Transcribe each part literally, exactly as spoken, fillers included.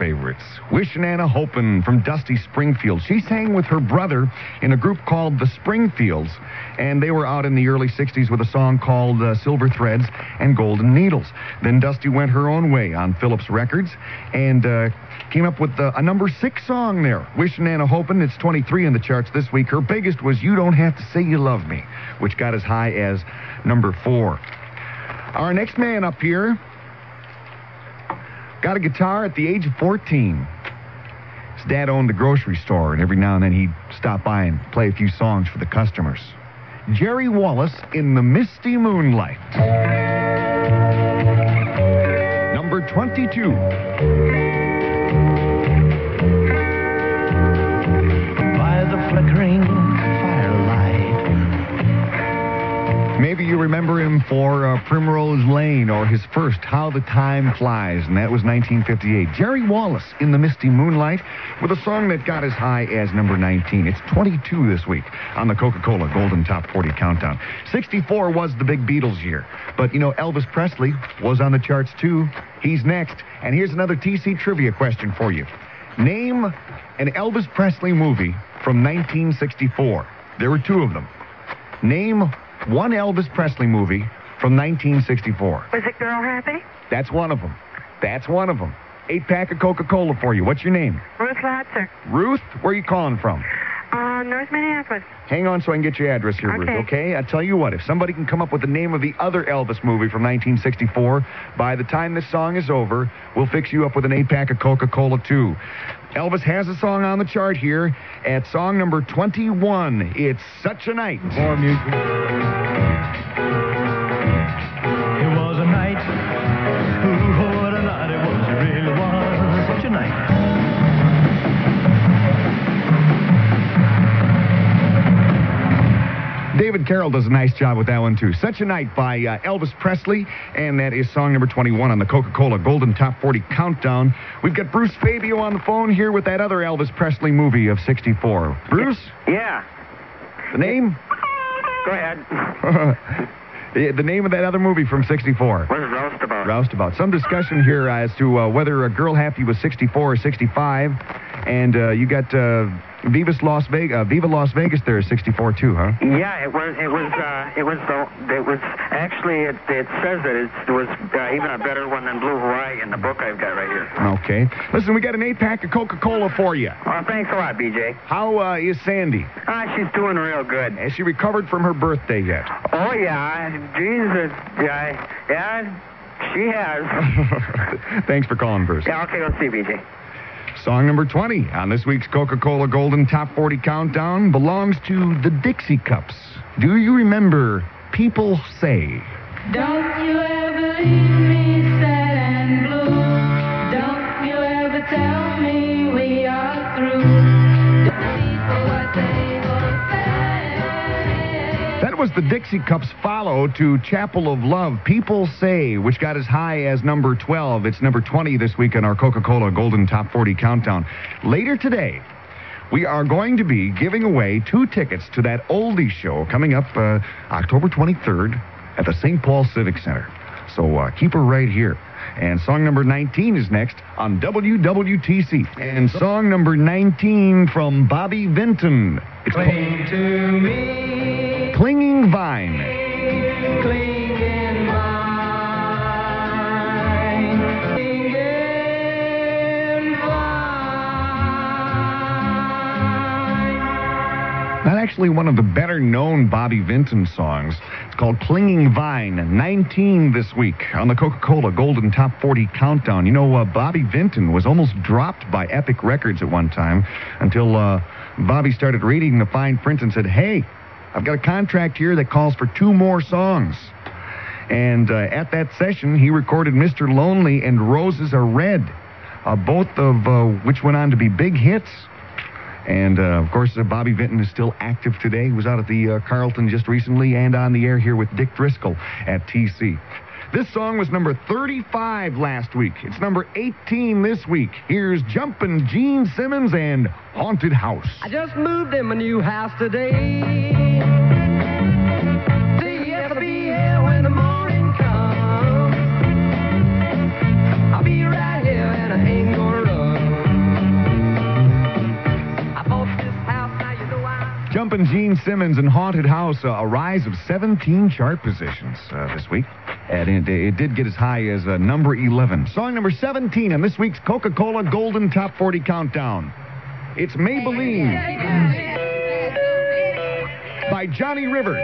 favorites. Wishin' and a Hopin' from Dusty Springfield. She sang with her brother in a group called the Springfields, and they were out in the early sixties with a song called uh, Silver Threads and Golden Needles. Then Dusty went her own way on Phillips Records and uh, came up with uh, a number six song there. Wishin' and a Hopin'. It's twenty-three in the charts this week. Her biggest was You Don't Have to Say You Love Me, which got as high as number four. Our next man up here got a guitar at the age of fourteen. His dad owned a grocery store, and every now and then he'd stop by and play a few songs for the customers. Jerry Wallace in the Misty Moonlight. Number twenty-two. By the flickering firelight. Maybe you remember him for uh, Primrose Lane or his first How the Time Flies, and that was nineteen fifty-eight. Jerry Wallace in the Misty Moonlight with a song that got as high as number nineteen. It's twenty-two this week on the Coca-Cola Golden Top forty Countdown. sixty-four was the big Beatles year, but you know, Elvis Presley was on the charts too. He's next, and here's another T C trivia question for you. Name an Elvis Presley movie from nineteen sixty-four. There were two of them. Name one Elvis Presley movie from nineteen sixty-four. Was it Girl Happy? That's one of them. That's one of them. Eight-pack of Coca-Cola for you. What's your name? Ruth Latzer. Ruth, where are you calling from? Uh, North Minneapolis. Hang on so I can get your address here, Ruth, Okay. okay? I tell you what, if somebody can come up with the name of the other Elvis movie from nineteen sixty-four, by the time this song is over, we'll fix you up with an eight-pack of Coca-Cola, too. Elvis has a song on the chart here at song number twenty-one. It's Such a Night. More music. It was a night. Ooh, what a night it was. It really was such a night. David Carroll does a nice job with that one, too. Such a Night by uh, Elvis Presley, and that is song number twenty-one on the Coca-Cola Golden Top forty Countdown. We've got Bruce Fabio on the phone here with that other Elvis Presley movie of sixty-four. Bruce? Yeah. The name? Go ahead. The name of that other movie from sixty-four. What is Roustabout? Roustabout. Some discussion here as to uh, whether a Girl Happy was sixty-four or sixty-five, and uh, you got uh, Viva Las Vegas. Uh, Viva Las Vegas. There is sixty-four too, huh? Yeah, it was. It was. Uh, it was. The, it was actually. It, it says that it's, it was uh, even a better one than Blue Hawaii in the book I've got right here. Okay. Listen, we got an eight-pack of Coca-Cola for you. Oh, thanks a lot, B J. How uh, is Sandy? Ah, she's doing real good. Has she recovered from her birthday yet? Oh yeah, Jesus. Yeah, yeah, she has. Thanks for calling, Bruce. Yeah. Okay. Let's see, B J. Song number twenty on this week's Coca-Cola Golden Top forty Countdown belongs to the Dixie Cups. Do you remember People Say? Don't you ever leave me sad and blue. Don't you ever tell me we are through. People what they will say. That was the Dixie Cups' follow to Chapel of Love, People Say, which got as high as number twelve. It's number twenty this week on our Coca-Cola Golden Top forty Countdown. Later today, we are going to be giving away two tickets to that oldie show coming up uh, October twenty-third at the Saint Paul Civic Center. So uh, keep her right here. And song number nineteen is next on W W T C. And song number nineteen from Bobby Vinton. It's Cling to me. Clinging Vine. Clinging vine. Clinging vine. Not actually one of the better-known Bobby Vinton songs. It's called Clinging Vine, nineteen this week on the Coca-Cola Golden Top forty Countdown. You know, uh, Bobby Vinton was almost dropped by Epic Records at one time until uh, Bobby started reading the fine print and said, hey, I've got a contract here that calls for two more songs. And uh, at that session, he recorded Mister Lonely and Roses Are Red, uh, both of uh, which went on to be big hits. And, uh, of course, uh, Bobby Vinton is still active today. He was out at the uh, Carlton just recently and on the air here with Dick Driscoll at T C. This song was number thirty-five last week. It's number eighteen this week. Here's Jumpin' Gene Simmons and Haunted House. I just moved in my new house today. See, I'll be here when the morning comes. I'll be right here and I ain't gonna run. Jumpin' Gene Simmons and Haunted House, uh, a rise of seventeen chart positions uh, this week. And it, it did get as high as uh, number eleven. Song number seventeen on this week's Coca-Cola Golden Top forty Countdown. It's Maybelline by Johnny Rivers.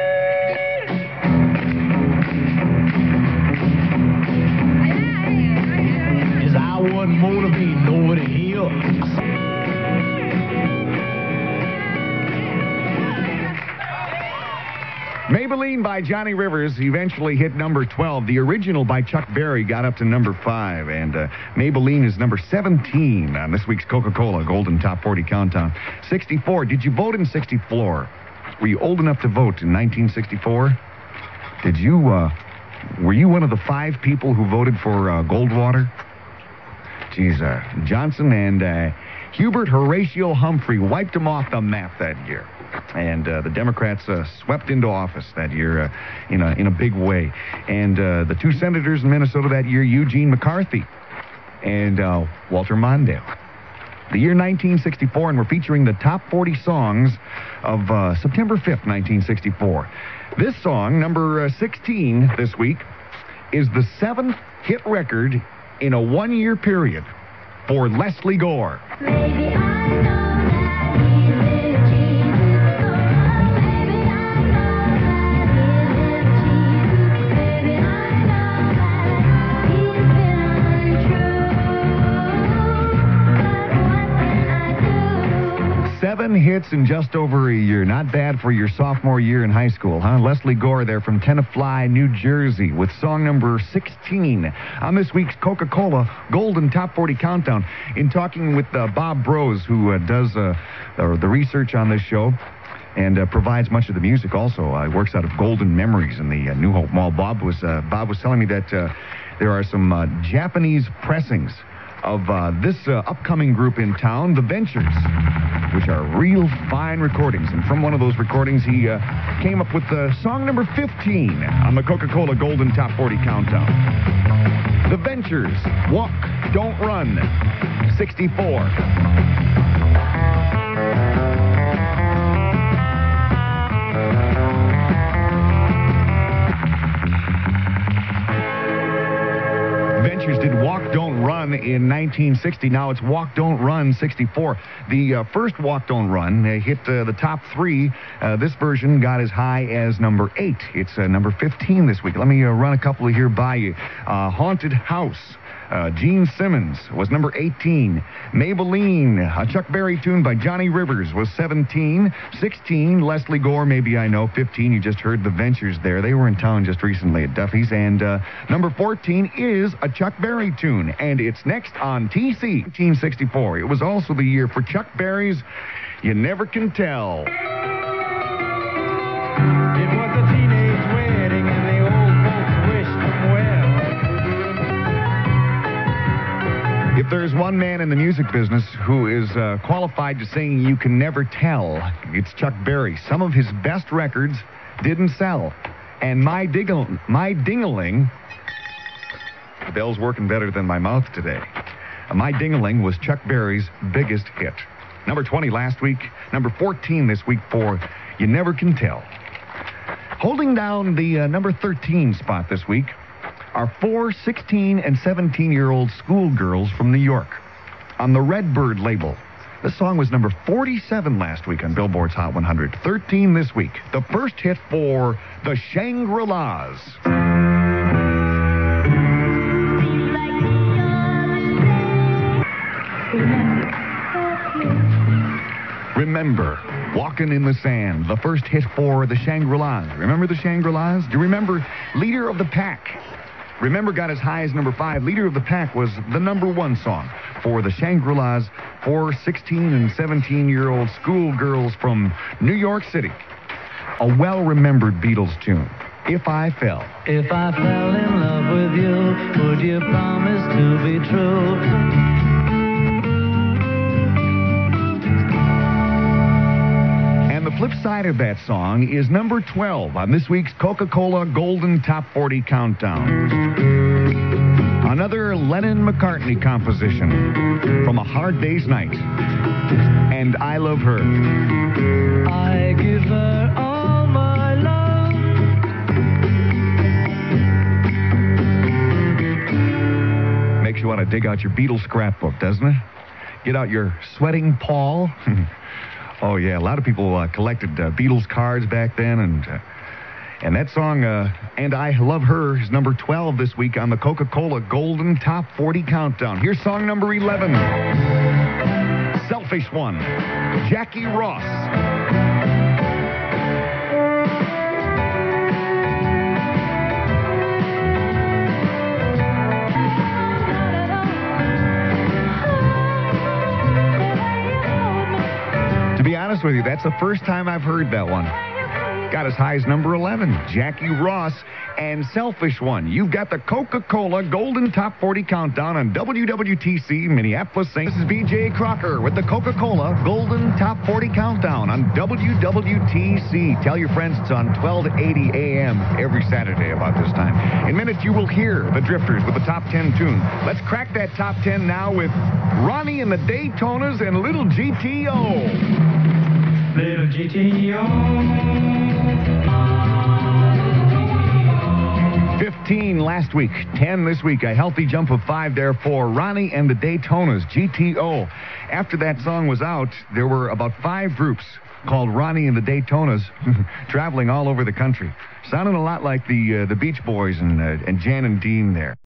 'Cause I wasn't motivated over the hill. Maybelline by Johnny Rivers eventually hit number twelve. The original by Chuck Berry got up to number five. And uh, Maybelline is number seventeen on this week's Coca-Cola Golden Top forty Countdown. sixty-four. Did you vote in sixty-four? Were you old enough to vote in nineteen sixty-four? Did you, uh, were you one of the five people who voted for uh, Goldwater? Geez, uh, Johnson and uh, Hubert Horatio Humphrey wiped him off the map that year. And uh, the Democrats uh, swept into office that year uh, in, a, in a big way. And uh, the two senators in Minnesota that year, Eugene McCarthy and uh, Walter Mondale. The year nineteen sixty-four, and we're featuring the top forty songs of uh, September fifth, nineteen sixty-four. This song, number uh, sixteen this week, is the seventh hit record in a one-year period for Leslie Gore. Maybe I know that he is Jesus. Maybe I know that he is Jesus. Maybe I know that he's been untrue. But what can I do? Seven hits in just over a year. Not bad for your sophomore year in high school, huh? Leslie Gore there from Tenafly, New Jersey, with song number sixteen on this week's Coca-Cola Golden Top forty Countdown. In talking with uh, Bob Brose, who uh, does uh, the, the research on this show and uh, provides much of the music also. Uh, he works out of Golden Memories in the uh, New Hope Mall. Bob was, uh, Bob was telling me that uh, there are some uh, Japanese pressings of uh, this uh, upcoming group in town, The Ventures, which are real fine recordings. And from one of those recordings, he uh, came up with uh, song number fifteen on the Coca-Cola Golden Top forty Countdown. The Ventures, Walk, Don't Run, sixty-four. Ventures did Walk, Don't Run in nineteen sixty. Now it's Walk, Don't Run, sixty-four. The uh, first Walk, Don't Run uh, hit uh, the top three. Uh, this version got as high as number eight. It's uh, number fifteen this week. Let me uh, run a couple of here by you. Uh, Haunted House. Uh, Gene Simmons was number eighteen. Maybelline, a Chuck Berry tune by Johnny Rivers, was seventeen. sixteen, Leslie Gore, Maybe I Know. fifteen, you just heard The Ventures there. They were in town just recently at Duffy's. And uh, number fourteen is a Chuck Berry tune, and it's next on T C. nineteen sixty-four. It was also the year for Chuck Berry's You Never Can Tell. It was a teenage wedding and the old folks wished them well. If there's one man in the music business who is uh, qualified to sing You Can Never Tell, it's Chuck Berry. Some of his best records didn't sell. And My, Diggle, My Ding-a-Ling, the bell's working better than my mouth today. Uh, My Ding-a-Ling was Chuck Berry's biggest hit. Number twenty last week, number fourteen this week for You Never Can Tell. Holding down the uh, number thirteen spot this week are four sixteen and seventeen-year-old schoolgirls from New York on the Redbird label. The song was number forty-seven last week on Billboard's Hot one hundred. thirteen this week. The first hit for the Shangri-Las. Remember, Walking in the Sand, the first hit for the Shangri-Las. Remember the Shangri-Las? Do you remember Leader of the Pack? Remember got as high as number five. Leader of the Pack was the number one song for the Shangri-Las for sixteen and seventeen-year-old schoolgirls from New York City. A well-remembered Beatles tune, If I Fell. If I fell in love with you, would you promise to be true? The flip side of that song is number twelve on this week's Coca-Cola Golden Top forty Countdown. Another Lennon-McCartney composition from A Hard Day's Night. And I Love Her. I give her all my love. Makes you want to dig out your Beatles scrapbook, doesn't it? Get out your Sweating Paul. Oh, yeah, a lot of people uh, collected uh, Beatles cards back then, and uh, and that song, uh, And I Love Her, is number twelve this week on the Coca-Cola Golden Top forty Countdown. Here's song number eleven. Selfish One, Jackie Ross. To be honest with you, that's the first time I've heard that one. Got as high as number eleven, Jackie Ross and Selfish One. You've got the Coca-Cola Golden Top forty Countdown on W W T C Minneapolis. This is B J Crocker with the Coca-Cola Golden Top forty Countdown on W W T C. Tell your friends it's on twelve eighty A M every Saturday about this time. In minutes, you will hear the Drifters with the top ten tune. Let's crack that top ten now with Ronnie and the Daytonas and Little G T O. Little G T O. fifteen last week, ten this week. A healthy jump of five there for Ronnie and the Daytonas, G T O. After that song was out, there were about five groups called Ronnie and the Daytonas traveling all over the country. Sounding a lot like the uh, the Beach Boys and, uh, and Jan and Dean there.